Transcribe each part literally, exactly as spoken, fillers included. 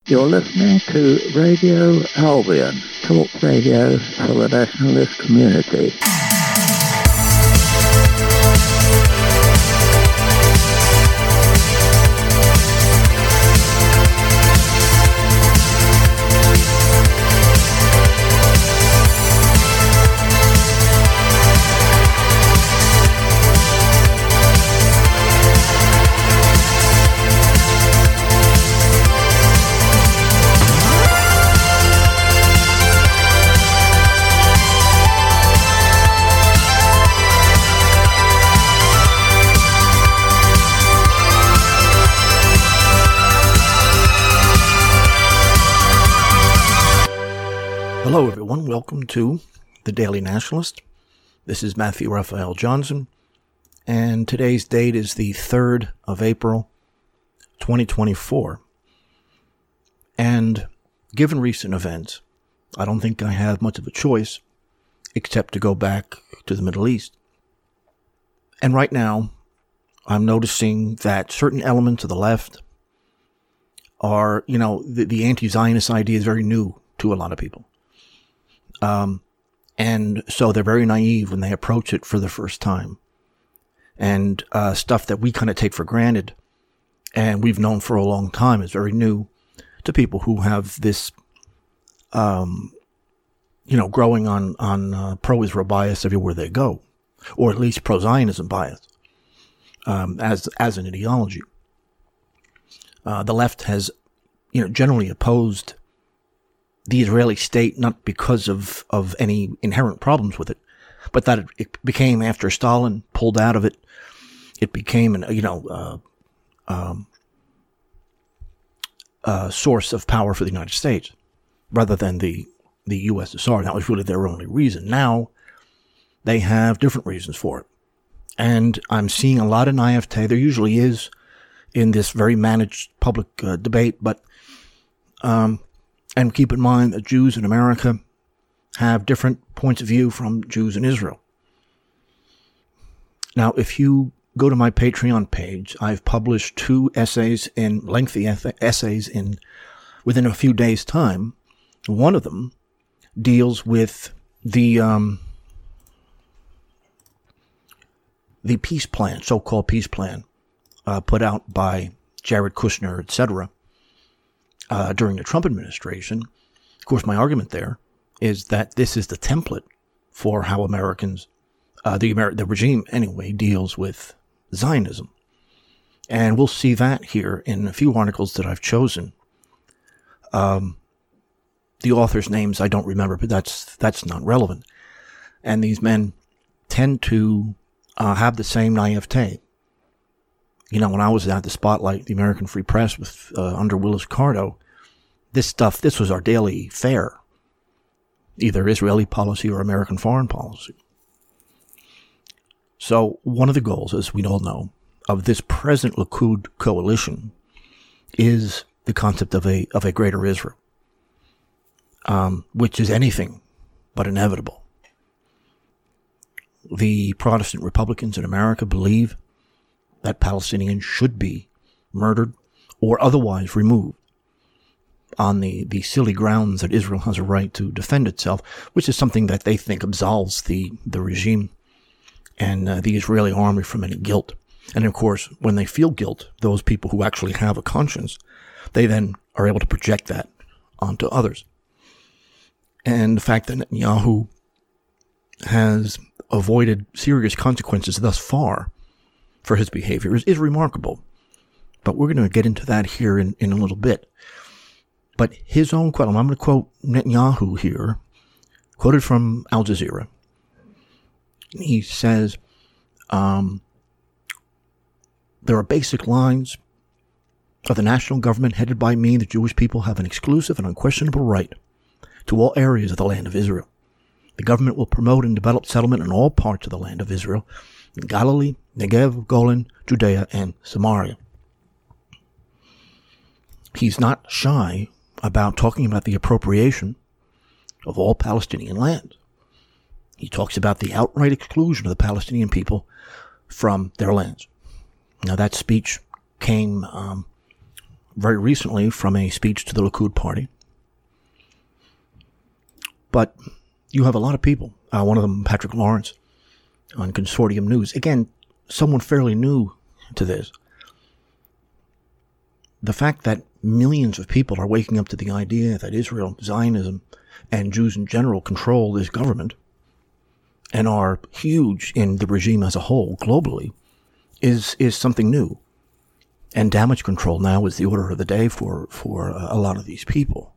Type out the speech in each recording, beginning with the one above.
You're listening to Radio Albion, talk radio for the nationalist community. Hello, everyone. Welcome to The Daily Nationalist. This is Matthew Raphael Johnson, and today's date is the third of April, twenty twenty-four. And given recent events, I don't think I have much of a choice except to go back to the Middle East. And right now, I'm noticing that certain elements of the left are, you know, the, the anti-Zionist idea is very new to a lot of people. Um, and so they're very naive when they approach it for the first time. And, uh, stuff that we kind of take for granted and we've known for a long time is very new to people who have this, um, you know, growing on, on, uh, pro-Israel bias everywhere they go, or at least pro-Zionism bias, um, as, as an ideology. Uh, the left has, you know, generally opposed the Israeli state, not because of, of any inherent problems with it, but that it, it became, after Stalin pulled out of it, it became an, you know, uh, um, a source of power for the United States, rather than the, the U S S R. That was really their only reason. Now, they have different reasons for it. And I'm seeing a lot of naivete. There usually is in this very managed public uh, debate, but, um, and keep in mind that Jews in America have different points of view from Jews in Israel. Now, if you go to my Patreon page, I've published two essays in lengthy essays in within a few days' time. One of them deals with the um, the peace plan, so-called peace plan, uh, put out by Jared Kushner, et cetera, Uh, during the Trump administration. Of course, my argument there is that this is the template for how Americans, uh, the Amer- the regime anyway, deals with Zionism. And we'll see that here in a few articles that I've chosen. Um, the authors' names I don't remember, but that's, that's not relevant. And these men tend to uh, have the same naivete. You know, when I was at the Spotlight, the American Free Press, with uh, under Willis Carto, this stuff, this was our daily fare, either Israeli policy or American foreign policy. So one of the goals, as we all know, of this present Likud coalition is the concept of a of a greater Israel, um, which is anything but inevitable. The Protestant Republicans in America believe that Palestinians should be murdered or otherwise removed on the, the silly grounds that Israel has a right to defend itself, which is something that they think absolves the, the regime and uh, the Israeli army from any guilt. And of course, when they feel guilt, those people who actually have a conscience, they then are able to project that onto others. And the fact that Netanyahu has avoided serious consequences thus far for his behavior is, is remarkable. But we're going to get into that here in, in a little bit. But his own quote, I'm going to quote Netanyahu here, quoted from Al Jazeera. He says, um, there are basic lines of the national government headed by me. The Jewish people have an exclusive and unquestionable right to all areas of the land of Israel. The government will promote and develop settlement in all parts of the land of Israel, in Galilee, Negev, Golan, Judea, and Samaria. He's not shy about talking about the appropriation of all Palestinian land. He talks about the outright exclusion of the Palestinian people from their lands. Now, that speech came um, very recently from a speech to the Likud party. But you have a lot of people, uh, one of them, Patrick Lawrence, on Consortium News. Again, someone fairly new to this. The fact that millions of people are waking up to the idea that Israel, Zionism, and Jews in general control this government and are huge in the regime as a whole globally is is something new. And damage control now is the order of the day for, for uh, a lot of these people.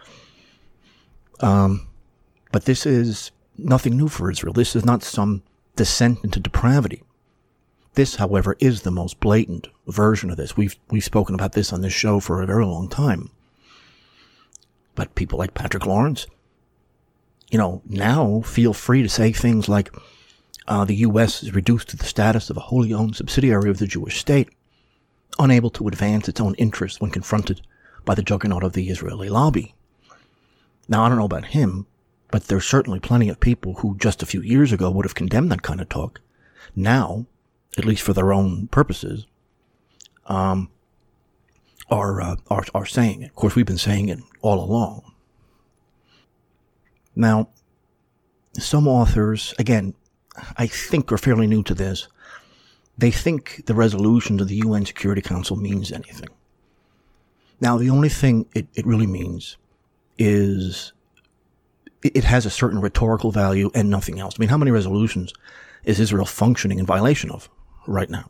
Um, but this is nothing new for Israel. This is not some descent into depravity. This, however, is the most blatant version of this. We've we've spoken about this on this show for a very long time. But people like Patrick Lawrence, you know, now feel free to say things like uh, the U S is reduced to the status of a wholly owned subsidiary of the Jewish state, unable to advance its own interests when confronted by the juggernaut of the Israeli lobby. Now, I don't know about him, but there's certainly plenty of people who just a few years ago would have condemned that kind of talk. Now, at least for their own purposes, um, are, uh, are, are saying it. Of course, we've been saying it all along. Now, some authors, again, I think are fairly new to this. They think the resolution to the U N Security Council means anything. Now, the only thing it, it really means is it, it has a certain rhetorical value and nothing else. I mean, how many resolutions is Israel functioning in violation of right now?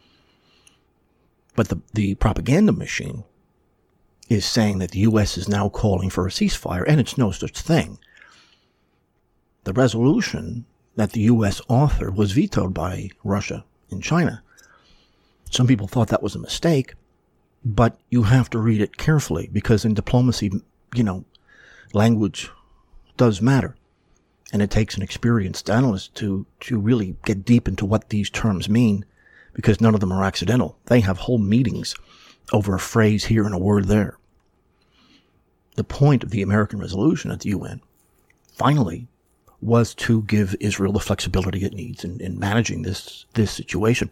But the, the propaganda machine is saying that the U S is now calling for a ceasefire, and it's no such thing. The resolution that the U S authored was vetoed by Russia and China. Some people thought that was a mistake, but you have to read it carefully, because in diplomacy, you know, language does matter. And it takes an experienced analyst to, to really get deep into what these terms mean, because none of them are accidental. They have whole meetings over a phrase here and a word there. The point of the American resolution at the U N, finally, was to give Israel the flexibility it needs in, in managing this, this situation.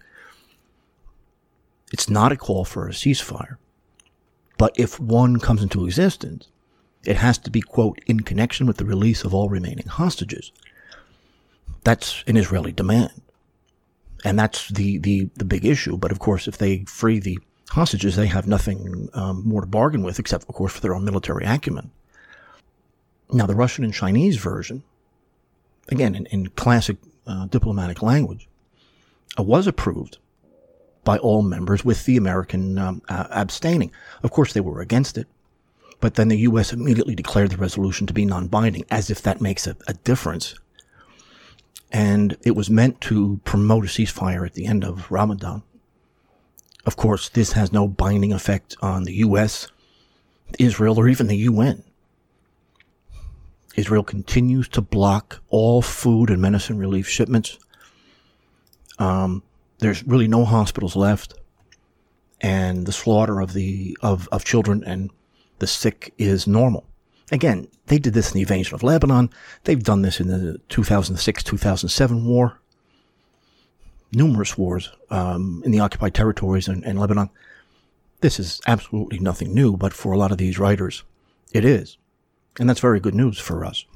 It's not a call for a ceasefire, but if one comes into existence, it has to be, quote, in connection with the release of all remaining hostages. That's an Israeli demand. And that's the, the, the big issue. But of course, if they free the hostages, they have nothing um, more to bargain with, except, of course, for their own military acumen. Now, the Russian and Chinese version, again, in, in classic uh, diplomatic language, uh, was approved by all members, with the American um, uh, abstaining. Of course, they were against it, but then the U S immediately declared the resolution to be non-binding, as if that makes a, a difference. And it was meant to promote a ceasefire at the end of Ramadan. Of course, this has no binding effect on the U S, Israel, or even the U N. Israel continues to block all food and medicine relief shipments. Um, there's really no hospitals left, and the slaughter of the of, of children and the sick is normal. Again, they did this in the invasion of Lebanon. They've done this in the two thousand six two thousand seven war. Numerous wars um, in the occupied territories and, and Lebanon. This is absolutely nothing new, but for a lot of these writers, it is. And that's very good news for us.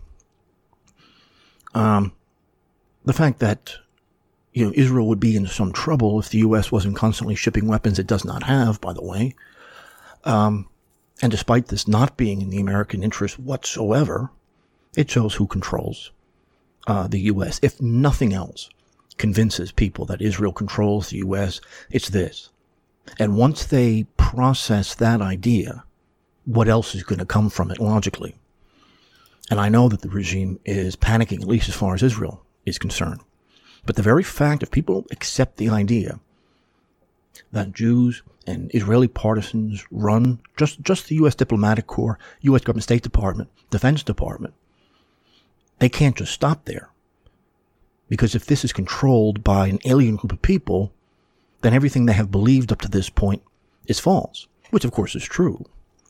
Um, the fact that, you know, Israel would be in some trouble if the U S wasn't constantly shipping weapons it does not have, by the way. Um, and despite this not being in the American interest whatsoever, it shows who controls uh, the U S. If nothing else convinces people that Israel controls the U S, it's this. And once they process that idea, what else is going to come from it logically? And I know that the regime is panicking, at least as far as Israel is concerned. But the very fact if people accept the idea that Jews and Israeli partisans run just, just the U S diplomatic corps, U S government, State Department, Defense Department, they can't just stop there. Because if this is controlled by an alien group of people, then everything they have believed up to this point is false, which of course is true.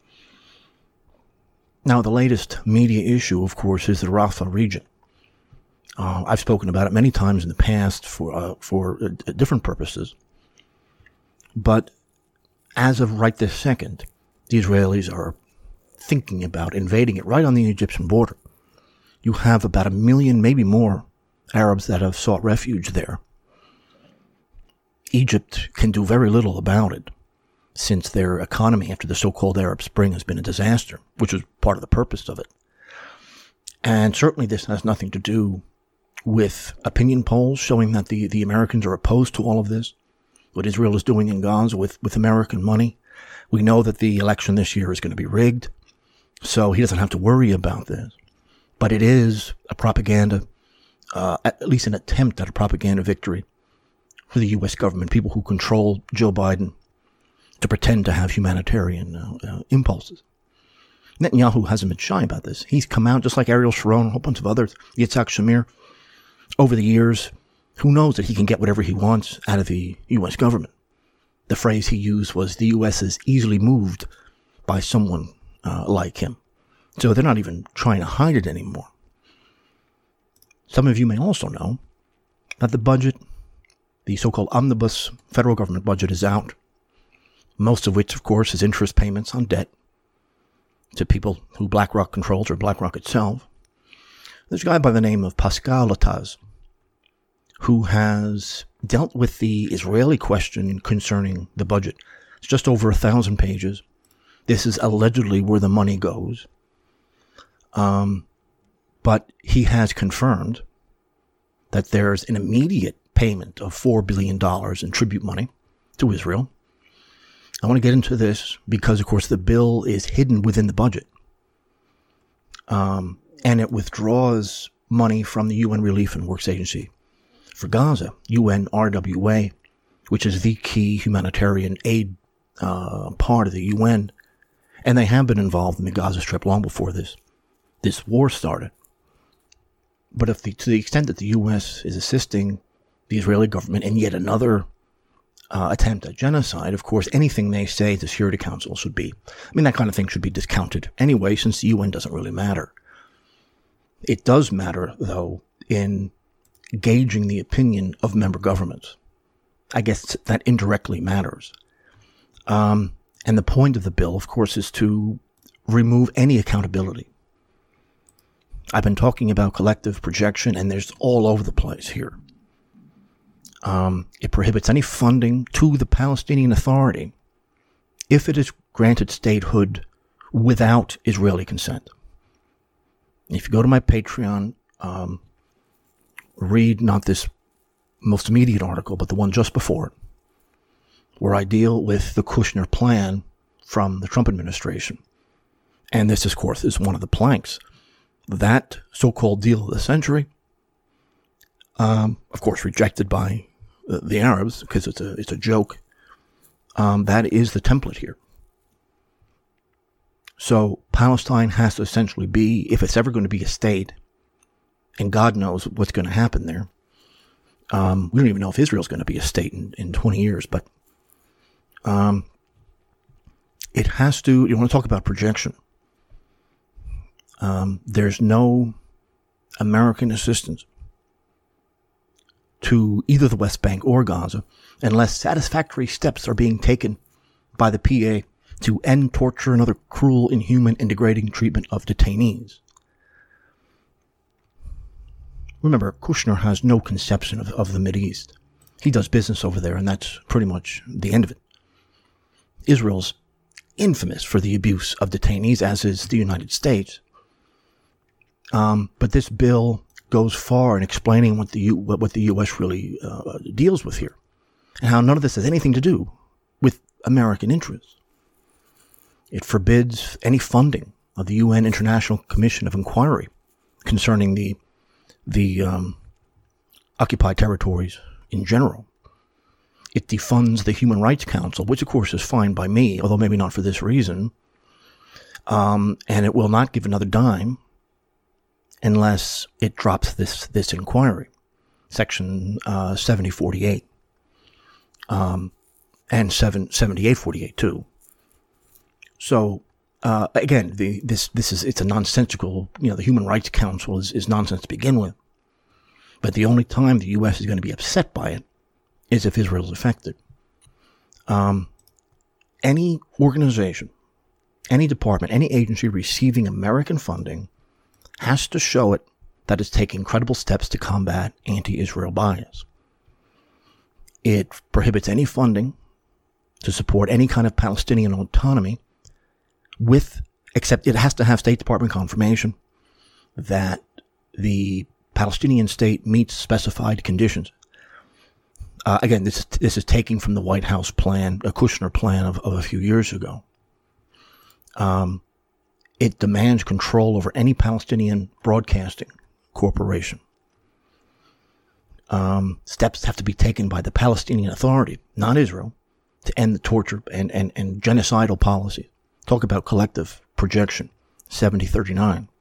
Now, the latest media issue, of course, is the Rafah region. Uh, I've spoken about it many times in the past for uh, for uh, different purposes. But as of right this second, the Israelis are thinking about invading it right on the Egyptian border. You have about a million, maybe more, Arabs that have sought refuge there. Egypt can do very little about it, since their economy after the so-called Arab Spring has been a disaster, which was part of the purpose of it. And certainly this has nothing to do with opinion polls showing that the, the Americans are opposed to all of this, what Israel is doing in Gaza with, with American money. We know that the election this year is going to be rigged, so he doesn't have to worry about this. But it is a propaganda, uh, at least an attempt at a propaganda victory for the U S government, people who control Joe Biden, to pretend to have humanitarian uh, uh, impulses. Netanyahu hasn't been shy about this. He's come out, just like Ariel Sharon, a whole bunch of others, Yitzhak Shamir, over the years, who knows that he can get whatever he wants out of the U S government. The phrase he used was, the U S is easily moved by someone uh, like him. So they're not even trying to hide it anymore. Some of you may also know that the budget, the so-called omnibus federal government budget, is out. Most of which, of course, is interest payments on debt to people who BlackRock controls, or BlackRock itself. There's a guy by the name of Pascal Lataz who has dealt with the Israeli question concerning the budget. It's just over a thousand pages. This is allegedly where the money goes. Um, but he has confirmed that there's an immediate payment of four billion dollars in tribute money to Israel. I want to get into this because, of course, the bill is hidden within the budget. Um, and it withdraws money from the U N Relief and Works Agency for Gaza, U N R W A, which is the key humanitarian aid uh, part of the U N. And they have been involved in the Gaza Strip long before this, this war started. But if the, to the extent that the U S is assisting the Israeli government in yet another Uh, attempt at genocide, of course, anything they say the Security Council should be, I mean, that kind of thing should be discounted anyway, since the U N doesn't really matter. It does matter, though, in gauging the opinion of member governments. I guess that indirectly matters. Um, and the point of the bill, of course, is to remove any accountability. I've been talking about collective projection, and there's all over the place here. Um, it prohibits any funding to the Palestinian Authority if it is granted statehood without Israeli consent. If you go to my Patreon, um, read not this most immediate article, but the one just before it, where I deal with the Kushner plan from the Trump administration. And this, of course, is one of the planks. That so-called deal of the century, um, of course, rejected by the Arabs, because it's a it's a joke. Um, that is the template here. So Palestine has to essentially be, if it's ever going to be a state, and God knows what's going to happen there. Um, we don't even know if Israel's going to be a state in, in twenty years, but um, it has to, you want to talk about projection. Um, there's no American assistance to either the West Bank or Gaza unless satisfactory steps are being taken by the P A to end torture and other cruel, inhuman, and degrading treatment of detainees. Remember, Kushner has no conception of, of the Mideast. He does business over there, and that's pretty much the end of it. Israel's infamous for the abuse of detainees, as is the United States. Um, but this bill goes far in explaining what the U, what, what the U S really uh, deals with here, and how none of this has anything to do with American interests. It forbids any funding of the U N International Commission of Inquiry concerning the the um, occupied territories in general. It defunds the Human Rights Council, which of course is fine by me, although maybe not for this reason. Um, and it will not give another dime unless it drops this this inquiry, Section uh, seventy forty-eight, um, and seventy-eight forty-eight too. So uh, again, the, this this is it's a nonsensical. You know, the Human Rights Council is, is nonsense to begin with. But the only time the U S is going to be upset by it is if Israel is affected. Um, any organization any department, any agency receiving American funding has to show it that it's taking credible steps to combat anti-Israel bias. It prohibits any funding to support any kind of Palestinian autonomy with, except it has to have State Department confirmation that the Palestinian state meets specified conditions. Uh, again, this, this is taking from the White House plan, a Kushner plan of, of a few years ago. Um, it demands control over any Palestinian broadcasting corporation. Um, steps have to be taken by the Palestinian Authority, not Israel, to end the torture and, and, and genocidal policies. Talk about collective projection, seventy thirty-nine.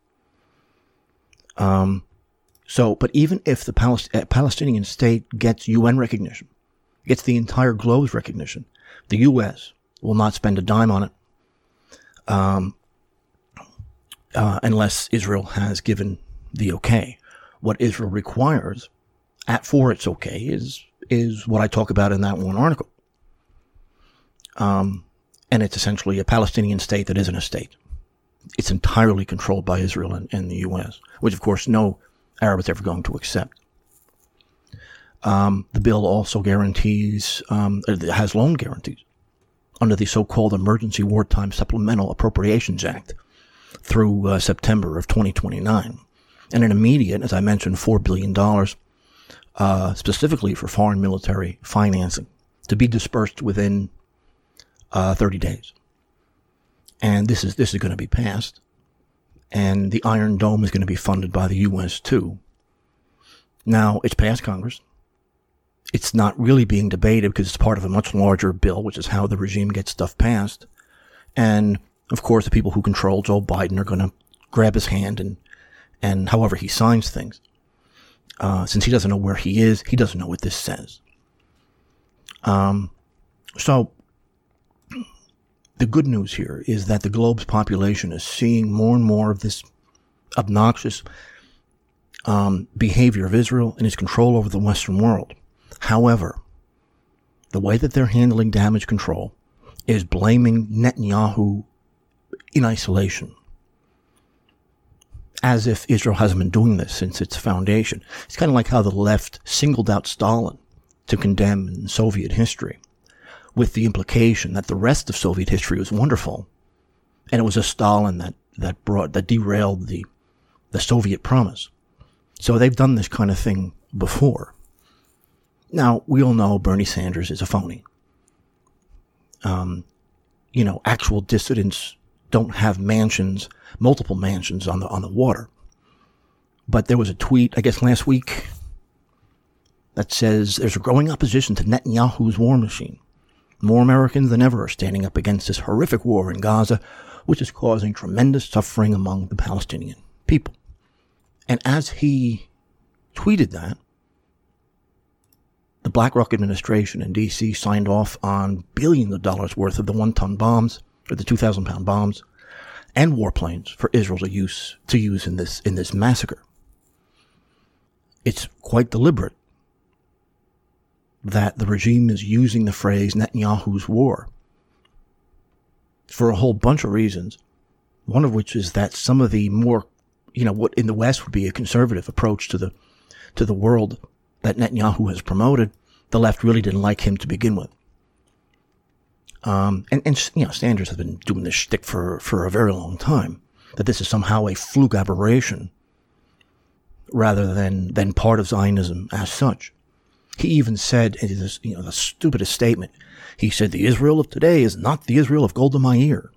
Um, so, but even if the Palest- uh, Palestinian state gets U N recognition, gets the entire globe's recognition, the U S will not spend a dime on it, um, uh, unless Israel has given the okay. What Israel requires at for its okay is is what I talk about in that one article. Um, and it's essentially a Palestinian state that isn't a state. It's entirely controlled by Israel and, and the U S, which of course no Arab is ever going to accept. Um, the bill also guarantees, um, has loan guarantees under the so-called Emergency Wartime Supplemental Appropriations Act through uh, September of twenty twenty-nine. And an immediate, as I mentioned, four billion dollars uh, specifically for foreign military financing to be dispersed within uh, thirty days. And this is this is going to be passed. And the Iron Dome is going to be funded by the U S too. Now, it's passed Congress. It's not really being debated because it's part of a much larger bill, which is how the regime gets stuff passed. And, of course, the people who control Joe Biden are going to grab his hand and, and however he signs things. Uh, since he doesn't know where he is, he doesn't know what this says. Um, so, the good news here is that the globe's population is seeing more and more of this obnoxious um, behavior of Israel and its control over the Western world. However, the way that they're handling damage control is blaming Netanyahu in isolation, as if Israel hasn't been doing this since its foundation. It's kind of like how the left singled out Stalin to condemn in Soviet history, with the implication that the rest of Soviet history was wonderful, and it was a Stalin that, that brought, that derailed the, the Soviet promise. So they've done this kind of thing before. Now, we all know Bernie Sanders is a phony. Um, you know, actual dissidents don't have mansions, multiple mansions on the, on the water. But there was a tweet, I guess last week, that says there's a growing opposition to Netanyahu's war machine. More Americans than ever are standing up against this horrific war in Gaza, which is causing tremendous suffering among the Palestinian people. And as he tweeted that, the BlackRock administration in D C signed off on billions of dollars worth of the one-ton bombs, or the two thousand pound bombs, and warplanes for Israel to use to use in this in this massacre. It's quite deliberate that the regime is using the phrase Netanyahu's war for a whole bunch of reasons, one of which is that some of the more, you know, what in the West would be a conservative approach to the to the world that Netanyahu has promoted, the left really didn't like him to begin with. Um, and, and, you know, Sanders has been doing this shtick for, for a very long time, that this is somehow a fluke aberration rather than, than part of Zionism as such. He even said, in this, you know, the stupidest statement, he said, the Israel of today is not the Israel of Golda Meir.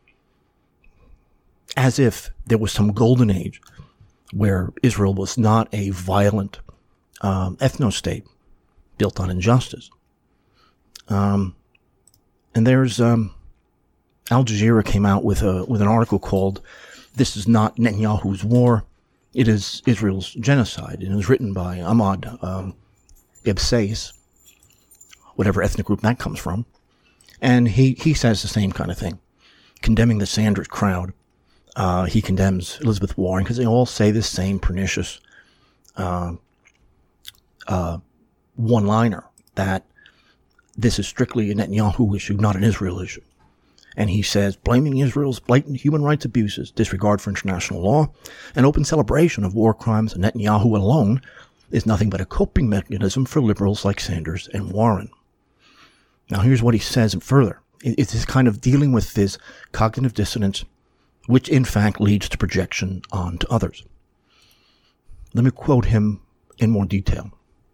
As if there was some golden age where Israel was not a violent um, ethno-state built on injustice. Um, and there's, um, Al Jazeera came out with a, with an article called, "This is not Netanyahu's war, it is Israel's genocide." And it was written by Ahmad, um, Ibsais, whatever ethnic group that comes from. And he, he says the same kind of thing, condemning the Sanders crowd. Uh, he condemns Elizabeth Warren because they all say the same pernicious uh, uh, one-liner that this is strictly a Netanyahu issue, not an Israel issue. And he says, blaming Israel's blatant human rights abuses, disregard for international law, and open celebration of war crimes on Netanyahu alone is nothing but a coping mechanism for liberals like Sanders and Warren. Now here's what he says further. It's this kind of dealing with this cognitive dissonance, which in fact leads to projection onto others. Let me quote him in more detail.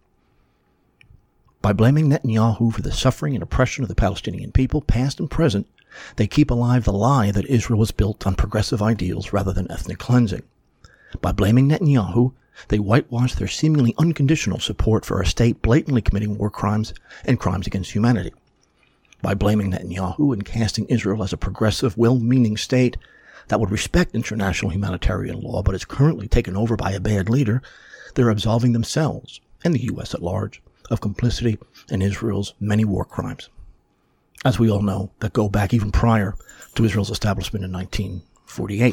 By blaming Netanyahu for the suffering and oppression of the Palestinian people, past and present, they keep alive the lie that Israel was built on progressive ideals rather than ethnic cleansing. By blaming Netanyahu, they whitewash their seemingly unconditional support for a state blatantly committing war crimes and crimes against humanity. By blaming Netanyahu and casting Israel as a progressive, well-meaning state that would respect international humanitarian law but is currently taken over by a bad leader, they're absolving themselves, and the U S at large, of complicity in Israel's many war crimes, as we all know, that go back even prior to Israel's establishment in nineteen forty-eight.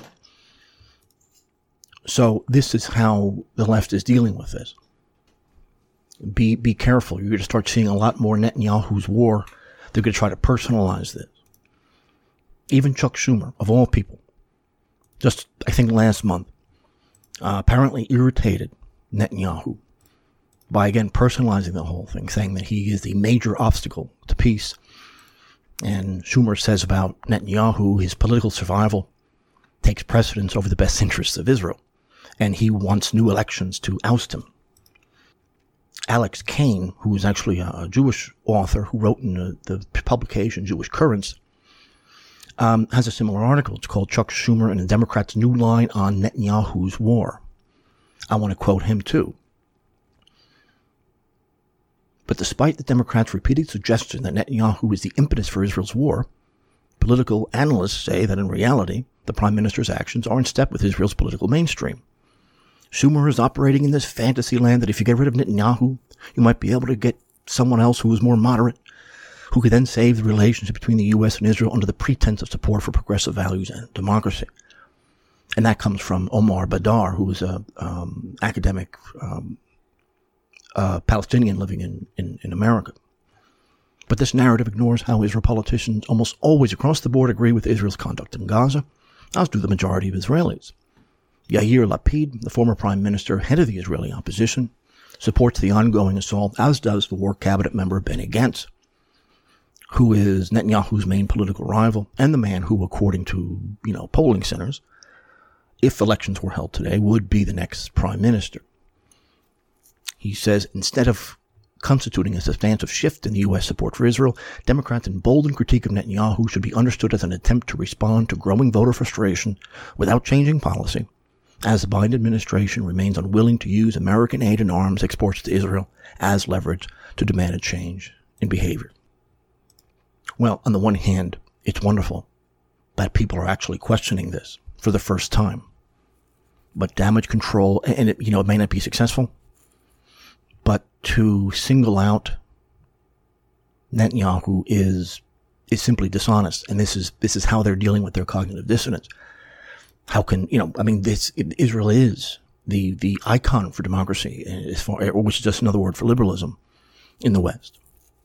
So this is how the left is dealing with this. Be be careful. You're going to start seeing a lot more Netanyahu's war. They're going to try to personalize this. Even Chuck Schumer, of all people, just, I think last month, uh, apparently irritated Netanyahu by, again, personalizing the whole thing, saying that he is the major obstacle to peace. And Schumer says about Netanyahu, his political survival takes precedence over the best interests of Israel, and he wants new elections to oust him. Alex Kane, who is actually a Jewish author who wrote in the, the publication Jewish Currents, um, has a similar article. It's called Chuck Schumer and the Democrats' New Line on Netanyahu's War. I want to quote him too. But despite the Democrats' repeated suggestion that Netanyahu is the impetus for Israel's war, political analysts say that in reality, the Prime Minister's actions are in step with Israel's political mainstream. Schumer is operating in this fantasy land that if you get rid of Netanyahu, you might be able to get someone else who is more moderate, who could then save the relationship between the U S and Israel under the pretense of support for progressive values and democracy. And that comes from Omar Badar, who is a um, academic um, uh, Palestinian living in, in, in America. But this narrative ignores how Israel politicians almost always across the board agree with Israel's conduct in Gaza, as do the majority of Israelis. Yair Lapid, the former prime minister, head of the Israeli opposition, supports the ongoing assault, as does the war cabinet member Benny Gantz, who is Netanyahu's main political rival and the man who, according to, you know, polling centers, if elections were held today, would be the next prime minister. He says instead of constituting a substantive shift in the U S support for Israel, Democrats' emboldened critique of Netanyahu should be understood as an attempt to respond to growing voter frustration without changing policy, as the Biden administration remains unwilling to use American aid and arms exports to Israel as leverage to demand a change in behavior. Well, on the one hand, it's wonderful that people are actually questioning this for the first time. But damage control, and it, you know, it may not be successful, but to single out Netanyahu is is simply dishonest, and this is this is how they're dealing with their cognitive dissonance. How can, you know, I mean, this, Israel is the, the icon for democracy, as far, which is just another word for liberalism in the West.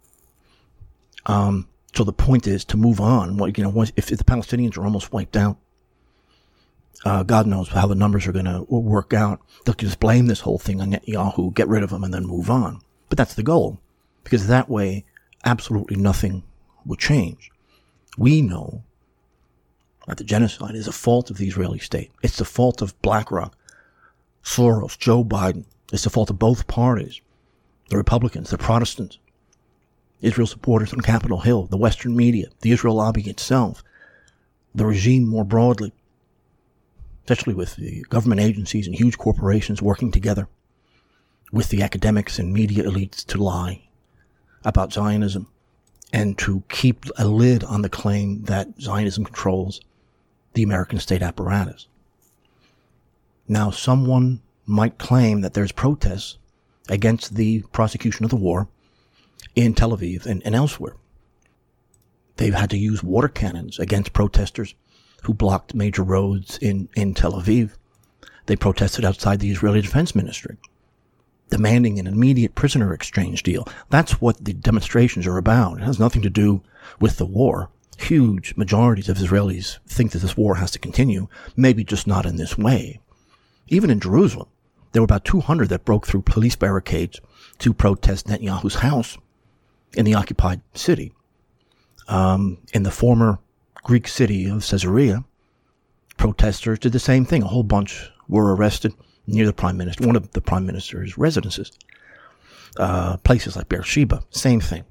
Um, so the point is to move on. What, you know, if, if the Palestinians are almost wiped out, uh, God knows how the numbers are going to work out. They'll just blame this whole thing on Netanyahu, get rid of him, and then move on. But that's the goal, because that way, absolutely nothing will change. We know that the genocide is a fault of the Israeli state. It's the fault of BlackRock, Soros, Joe Biden. It's the fault of both parties, the Republicans, the Protestants, Israel supporters on Capitol Hill, the Western media, the Israel lobby itself, the regime more broadly, especially with the government agencies and huge corporations working together with the academics and media elites to lie about Zionism and to keep a lid on the claim that Zionism controls the American state apparatus. Now, someone might claim that there's protests against the prosecution of the war in Tel Aviv and, and elsewhere. They've had to use water cannons against protesters who blocked major roads in, in Tel Aviv. They protested outside the Israeli Defense Ministry, demanding an immediate prisoner exchange deal. That's what the demonstrations are about. It has nothing to do with the war. huge majorities of Israelis think that this war has to continue, maybe just not in this way. Even in Jerusalem, there were about two hundred that broke through police barricades to protest Netanyahu's house in the occupied city. Um, in the former Greek city of Caesarea, protesters did the same thing. A whole bunch were arrested near the prime minister, one of the prime minister's residences. Uh, places like Beersheba, same thing.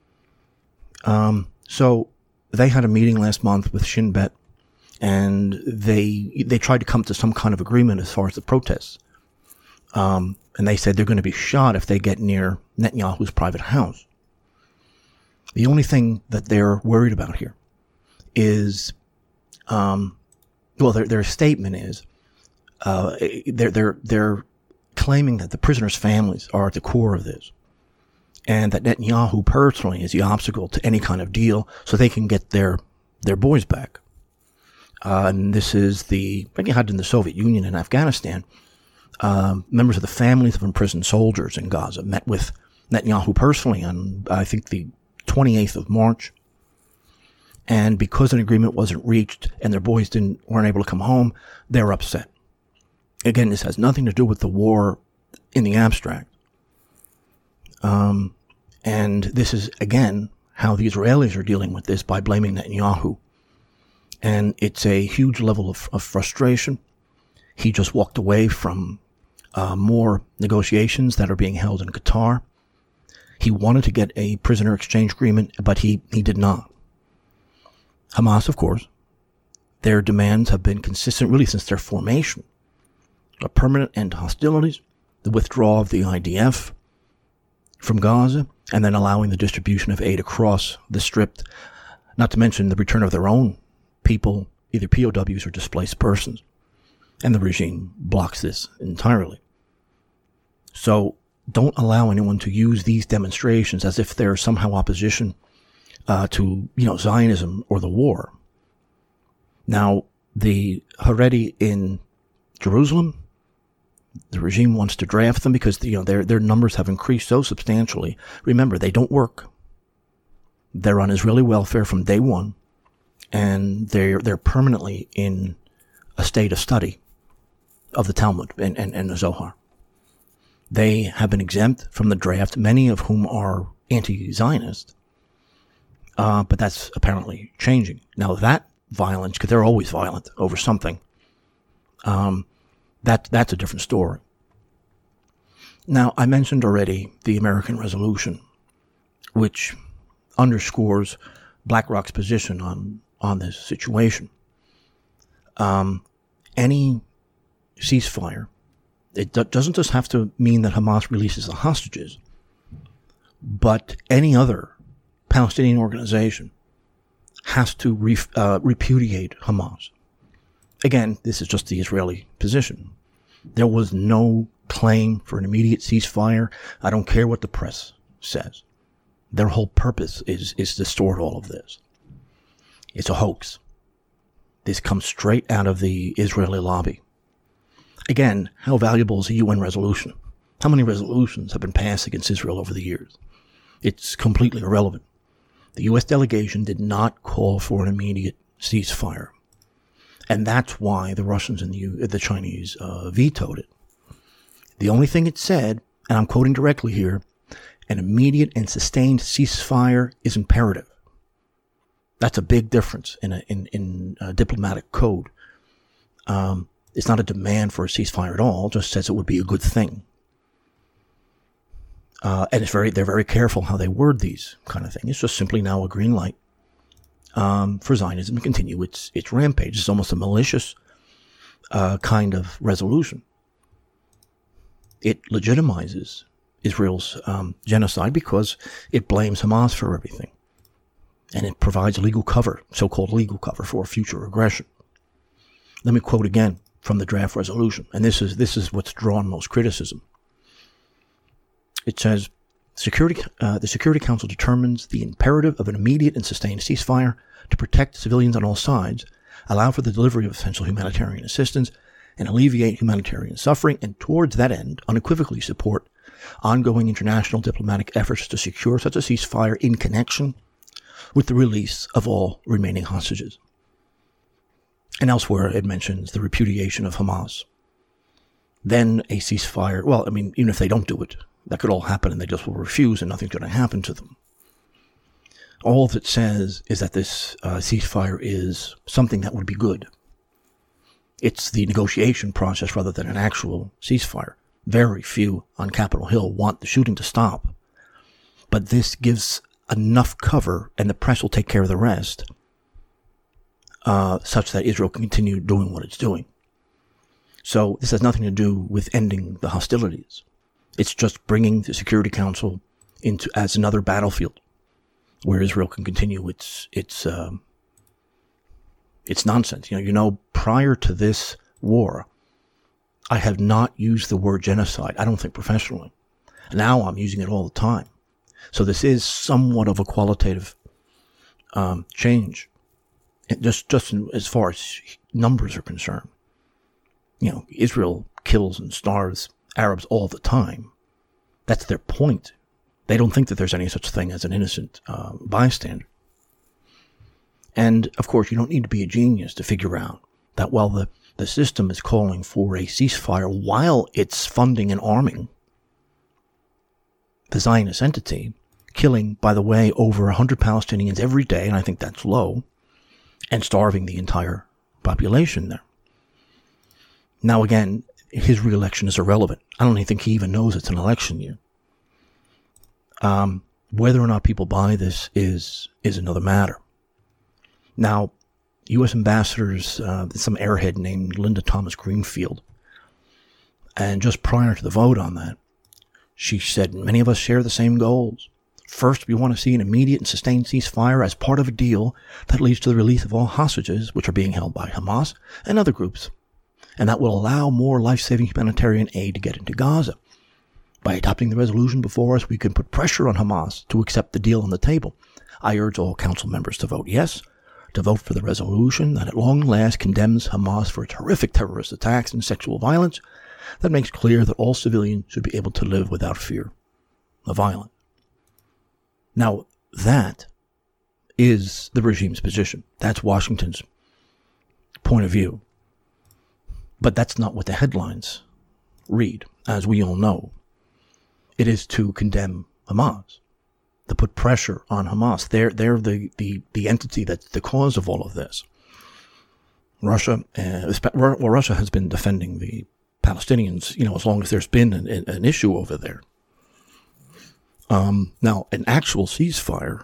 Um, so they had a meeting last month with Shin Bet, and they they tried to come to some kind of agreement as far as the protests. Um, and they said they're going to be shot if they get near Netanyahu's private house. The only thing that they're worried about here is, um, well, their their statement is, uh, they're they're they're claiming that the prisoners' families are at the core of this, and that Netanyahu personally is the obstacle to any kind of deal, so they can get their their boys back. Uh, and this is the like you had in the Soviet Union and Afghanistan. Uh, members of the families of imprisoned soldiers in Gaza met with Netanyahu personally on, I think, the twenty-eighth of March. And because an agreement wasn't reached and their boys didn't weren't able to come home, they're upset. Again, this has nothing to do with the war in the abstract. Um, and this is, again, how the Israelis are dealing with this by blaming Netanyahu. And it's a huge level of, of frustration. He just walked away from uh, more negotiations that are being held in Qatar. He wanted to get a prisoner exchange agreement, but he, he did not. Hamas, of course, their demands have been consistent really since their formation. A permanent end to hostilities, the withdrawal of the I D F from Gaza, and then allowing the distribution of aid across the Strip, not to mention the return of their own people, either P O Ws or displaced persons. And the regime blocks this entirely. So don't allow anyone to use these demonstrations as if they're somehow opposition uh, to, you know, Zionism or the war. Now, the Haredi in Jerusalem, the regime wants to draft them because, you know, their their numbers have increased so substantially. Remember, they don't work. They're on Israeli welfare from day one, and they're they're permanently in a state of study of the Talmud and, and, and the Zohar. They have been exempt from the draft, many of whom are anti-Zionist, uh, but that's apparently changing. Now that violence, because they're always violent over something, um, that that's a different story. Now, I mentioned already the American resolution, which underscores BlackRock's position on, on this situation. Um, any ceasefire, it do- doesn't just have to mean that Hamas releases the hostages, but any other Palestinian organization has to re- uh, repudiate Hamas. Again, this is just the Israeli position. There was no claim for an immediate ceasefire. I don't care what the press says. Their whole purpose is, is to distort all of this. It's a hoax. This comes straight out of the Israeli lobby. Again, how valuable is a U N resolution? How many resolutions have been passed against Israel over the years? It's completely irrelevant. The U S delegation did not call for an immediate ceasefire. And that's why the Russians and the, U- the Chinese uh, vetoed it. The only thing it said, and I'm quoting directly here, an immediate and sustained ceasefire is imperative. That's a big difference in a, in, in a diplomatic code. Um, it's not a demand for a ceasefire at all, just says it would be a good thing. Uh, and it's very, they're very careful how they word these kind of things. It's just simply now a green light um, for Zionism to continue its, its rampage. It's almost a malicious uh, kind of resolution. It legitimizes Israel's um, genocide because it blames Hamas for everything. And it provides legal cover, so-called legal cover, for future aggression. Let me quote again from the draft resolution, and this is this is what's drawn most criticism. It says, Security, uh, the Security Council determines the imperative of an immediate and sustained ceasefire to protect civilians on all sides, allow for the delivery of essential humanitarian assistance, and alleviate humanitarian suffering, and towards that end, unequivocally support ongoing international diplomatic efforts to secure such a ceasefire in connection with the release of all remaining hostages. And elsewhere, it mentions the repudiation of Hamas. Then a ceasefire. Well, I mean, even if they don't do it, that could all happen and they just will refuse and nothing's going to happen to them. All that says is that this uh, ceasefire is something that would be good. It's the negotiation process rather than an actual ceasefire. Very few on Capitol Hill want the shooting to stop. But this gives enough cover, and the press will take care of the rest, uh, such that Israel can continue doing what it's doing. So this has nothing to do with ending the hostilities. It's just bringing the Security Council into as another battlefield where Israel can continue its its um, its nonsense. You know, you know, prior to this war, I have not used the word genocide. I don't think professionally. Now I'm using it all the time. So this is somewhat of a qualitative um, change, it just just as far as numbers are concerned. You know, Israel kills and starves Arabs all the time. That's their point. They don't think that there's any such thing as an innocent uh, bystander. And, of course, you don't need to be a genius to figure out that while the, the system is calling for a ceasefire, while it's funding and arming the Zionist entity, killing, by the way, over one hundred Palestinians every day, and I think that's low, and starving the entire population there. Now, again, his re-election is irrelevant. I don't even think he even knows it's an election year. Um, whether or not people buy this is is another matter. Now, U S ambassadors, uh, some airhead named Linda Thomas Greenfield, and just prior to the vote on that, she said, many of us share the same goals. First, we want to see an immediate and sustained ceasefire as part of a deal that leads to the release of all hostages, which are being held by Hamas and other groups, and that will allow more life-saving humanitarian aid to get into Gaza. By adopting the resolution before us, we can put pressure on Hamas to accept the deal on the table. I urge all council members to vote yes, to vote for the resolution that at long last condemns Hamas for its horrific terrorist attacks and sexual violence, that makes clear that all civilians should be able to live without fear of violence. Now, that is the regime's position. That's Washington's point of view. But that's not what the headlines read, as we all know. It is to condemn Hamas, to put pressure on Hamas. They're, they're the, the, the entity that's the cause of all of this. Russia, uh, well, Russia has been defending the Palestinians, you know, as long as there's been an, an issue over there. Um, now, an actual ceasefire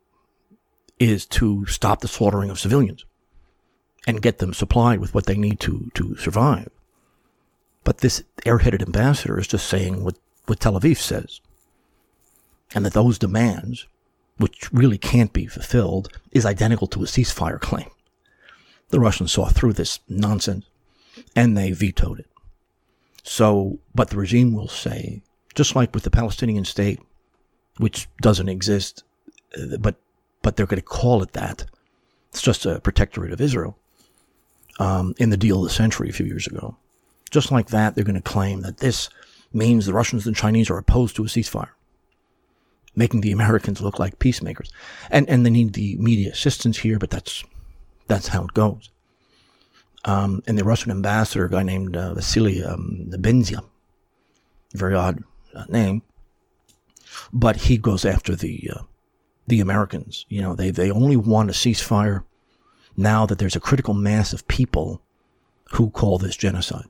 is to stop the slaughtering of civilians and get them supplied with what they need to, to survive. But this airheaded ambassador is just saying what, what Tel Aviv says. And that those demands, which really can't be fulfilled, is identical to a ceasefire claim. The Russians saw through this nonsense, and they vetoed it. So, but the regime will say, just like with the Palestinian state, which doesn't exist, but but they're going to call it that. It's just a protectorate of Israel um, in the deal of the century a few years ago. Just like that, they're going to claim that this means the Russians and Chinese are opposed to a ceasefire, making the Americans look like peacemakers. And and they need the media assistance here, but that's that's how it goes. Um, and the Russian ambassador, a guy named uh, Vasily um, Nebenzia, very odd uh, name, but he goes after the uh, the Americans. You know, they they only want a ceasefire now that there's a critical mass of people who call this genocide.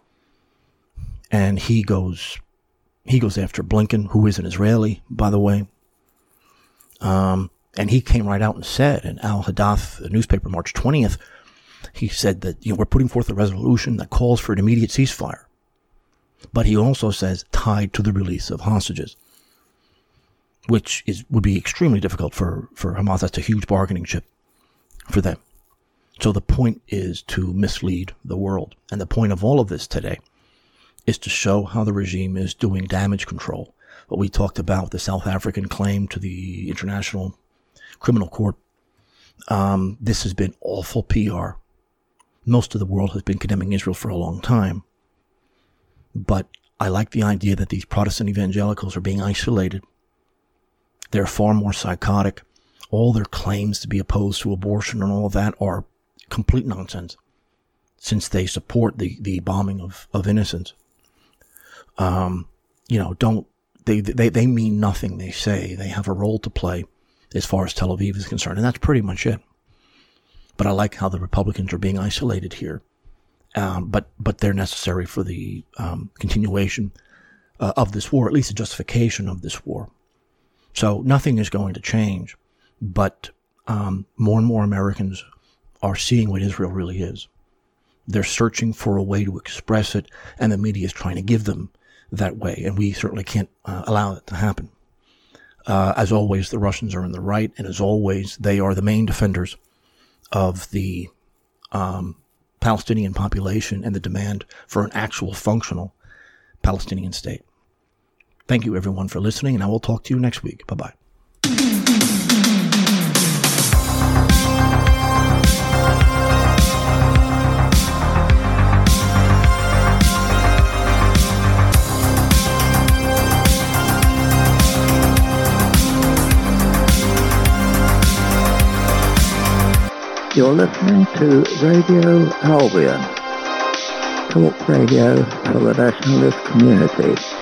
And he goes he goes after Blinken, who is an Israeli, by the way. Um, and he came right out and said in Al Hadath, the newspaper, March twentieth, he said that, you know, we're putting forth a resolution that calls for an immediate ceasefire. But he also says tied to the release of hostages, which is would be extremely difficult for, for Hamas. That's a huge bargaining chip for them. So the point is to mislead the world. And the point of all of this today is to show how the regime is doing damage control. What we talked about, the South African claim to the International Criminal Court. Um, this has been awful P R. Most of the world has been condemning Israel for a long time. But I like the idea that these Protestant evangelicals are being isolated. They're far more psychotic. all their claims to be opposed to abortion and all of that are complete nonsense, since they support the, the bombing of, of innocents. Um, you know, don't, they, they, they mean nothing. They say they have a role to play as far as Tel Aviv is concerned. And that's pretty much it. But I like how the Republicans are being isolated here. Um, but, but they're necessary for the, um, continuation uh, of this war, at least the justification of this war. So nothing is going to change, but, um, more and more Americans are seeing what Israel really is. They're searching for a way to express it, and the media is trying to give them that way, and we certainly can't uh, allow that to happen. Uh, as always, the Russians are in the right, and as always, they are the main defenders of the um, Palestinian population and the demand for an actual functional Palestinian state. Thank you, everyone, for listening, and I will talk to you next week. Bye-bye. You're listening to Radio Albion, talk radio for the nationalist community.